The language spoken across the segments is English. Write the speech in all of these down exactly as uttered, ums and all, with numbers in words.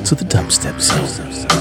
to the dubstep zone.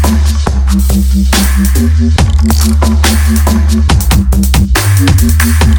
We'll be right back.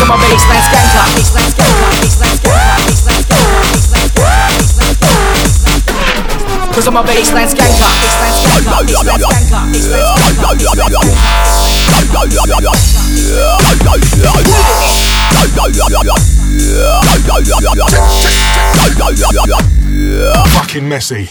Cause I'm a baseline skanker, baseline skanker, baseline skanker, baseline skanker, cause I'm a baseline skanker, baseline skanker, baseline skanker, Fucking messy.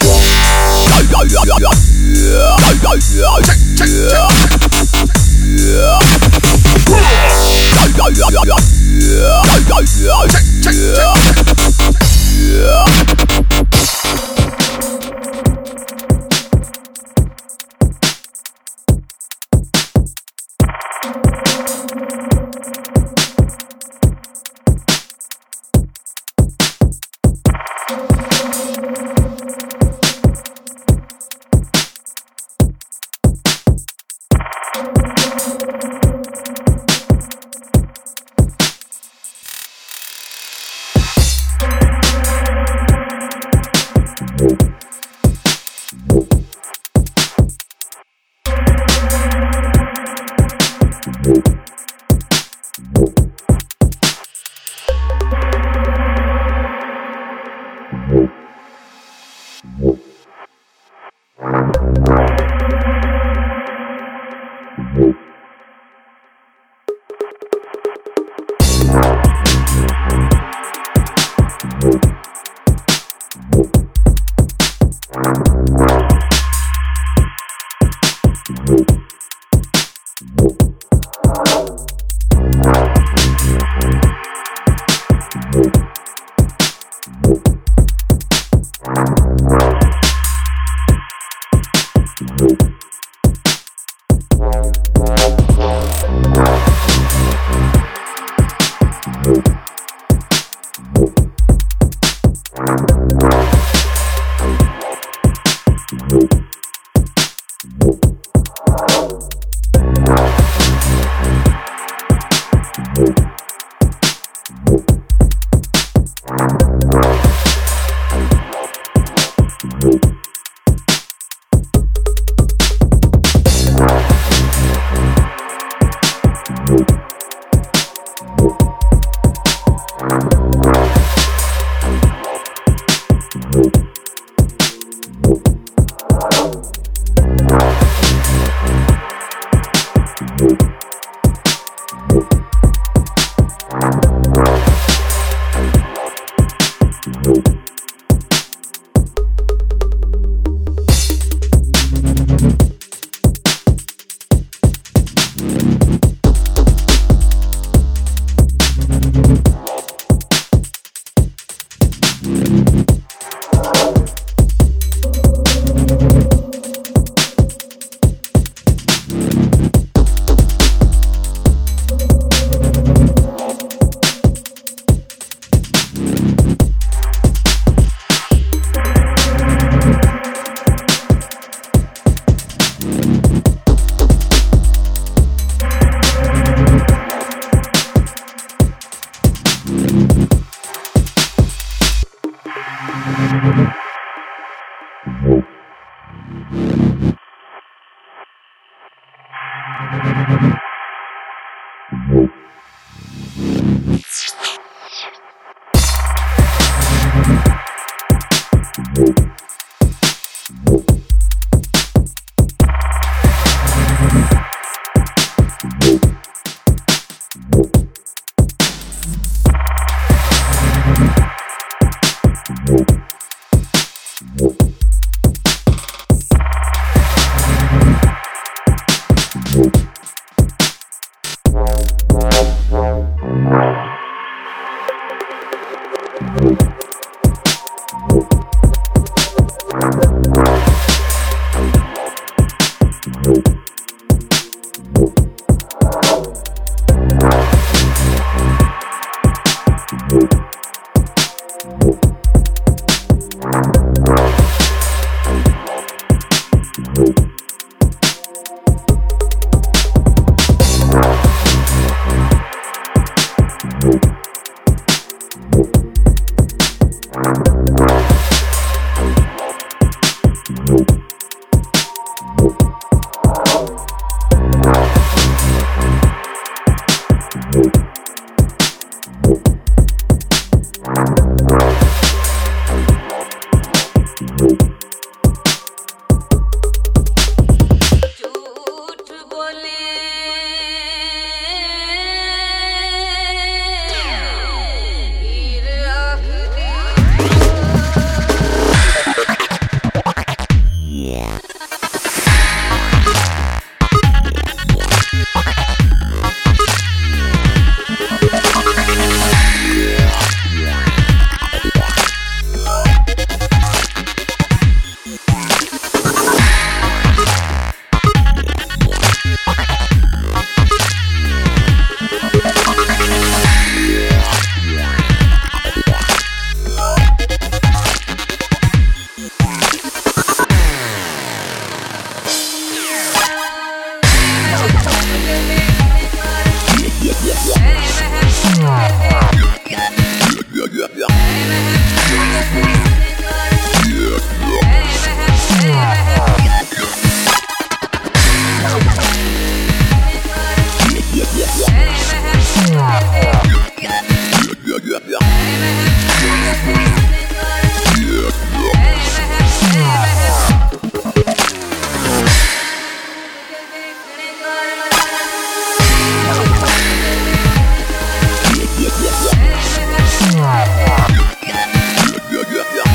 Yeah.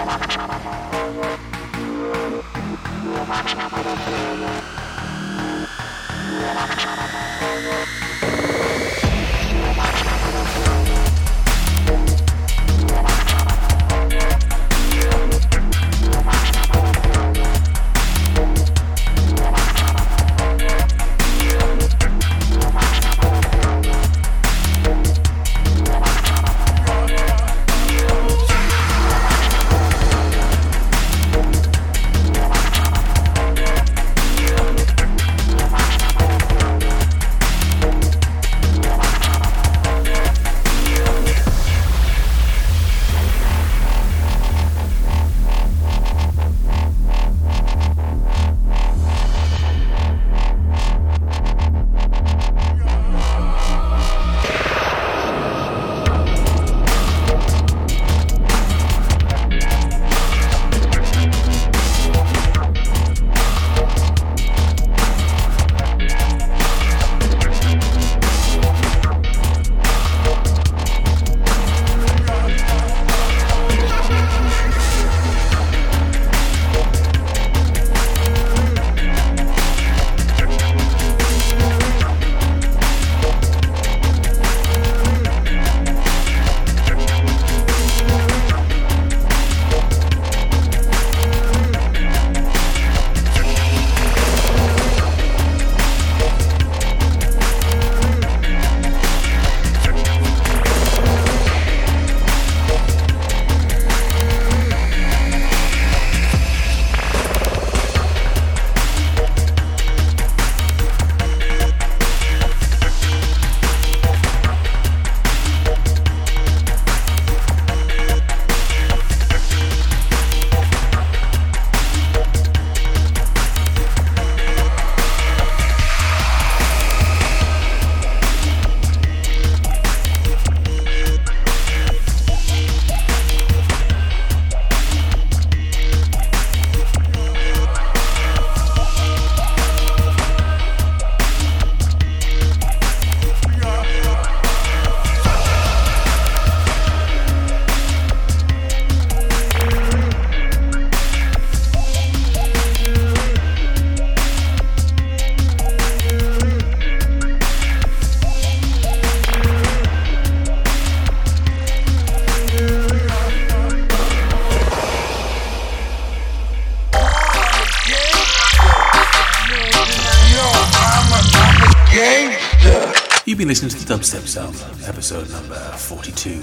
You've been listening to the Dubstep Sound, episode number forty-two.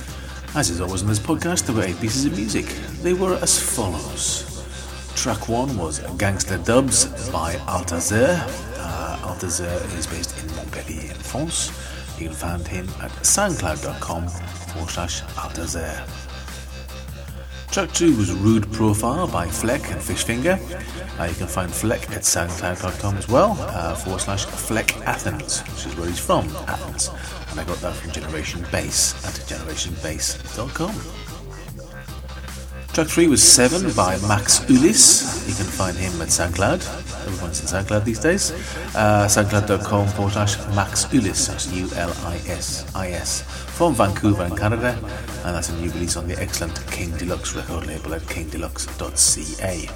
As is always in this podcast, there were eight pieces of music. They were as follows. Track one was Gangster Dubs by Altazer. Uh, Altazer is based in Montpellier in France. You can find him at soundcloud.com forward slash Altazer. Track two was Rude Profile by Fleck and Fishfinger. Uh, you can find Fleck at soundcloud dot com as well, uh, forward slash Fleck Athens, which is where he's from, Athens. And I got that from Generation Bass at generation bass dot com. Track three was Seven by Max Ulis. You can find him at SoundCloud. Everyone's in SoundCloud these days. Uh, soundcloud.com forward slash Max Ulis. That's U L I S I S. From Vancouver in Canada. And that's a new release on the excellent King Deluxe record label at king deluxe dot c a.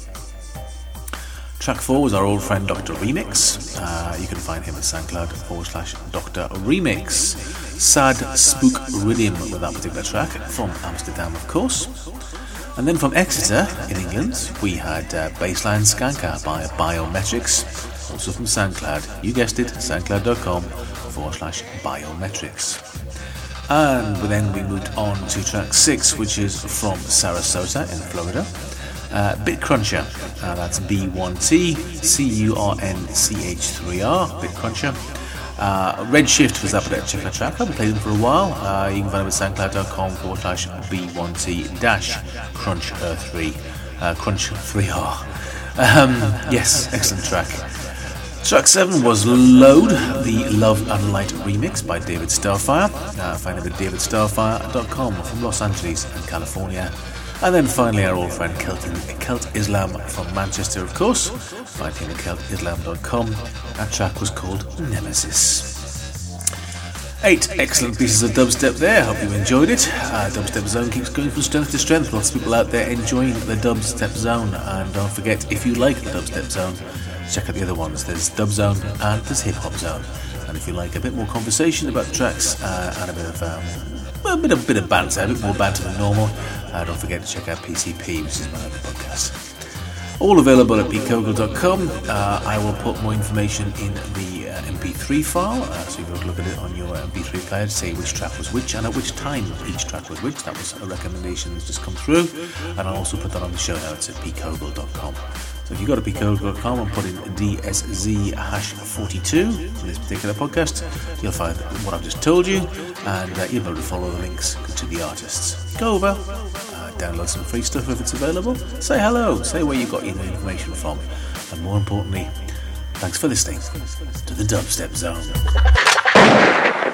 Track four was our old friend Doctor Remix. Uh, you can find him at SoundCloud forward slash Doctor Remix. Sad Spook Rhythm with that particular track from Amsterdam, of course. And then from Exeter in England, we had uh, Bassline Skanker by Biometrics, also from SoundCloud. You guessed it, soundcloud.com forward slash Biometrics. And then we moved on to track six, which is from Sarasota in Florida. Uh, Bit Cruncher, uh, that's B one T C U R N C H three R, Bit Cruncher. Uh, Redshift was up at that check track. I've played them for a while. Uh, you can find them at soundcloud.com forward slash B1T dash Crunch uh, 3. Uh, Crunch three R. Um, yes, excellent track. Track seven was Load, the Love and Light remix by David Starfire. Uh, find it at david starfire dot com from Los Angeles and California. And then finally our old friend Celt, Celt Islam from Manchester, of course. Find him at celt islam dot com. That track was called Nemesis. Eight excellent pieces of dubstep there. Hope you enjoyed it. Uh, Dubstep Zone keeps going from strength to strength. Lots of people out there enjoying the Dubstep Zone. And don't forget, if you like the Dubstep Zone, check out the other ones. There's Dub Zone and there's Hip Hop Zone. And if you like a bit more conversation about the tracks uh, and a bit of um, a bit of bit of banter, a bit more banter than normal, uh, don't forget to check out P C P, which is my other podcast. All available at pete cogle dot com. Uh, I will put more information in the uh, M P three file, uh, so you can look at it on your M P three player to say which track was which and at which time each track was which. That was a recommendation that's just come through, and I'll also put that on the show notes at pete cogle dot com. So if you go to pete cogle dot com and put in D S Z hash forty-two for this particular podcast, you'll find what I've just told you, and uh, you'll be able to follow the links to the artists. Go over, uh, download some free stuff if it's available, say hello, say where you got your information from, and more importantly, thanks for listening to the Dubstep Zone.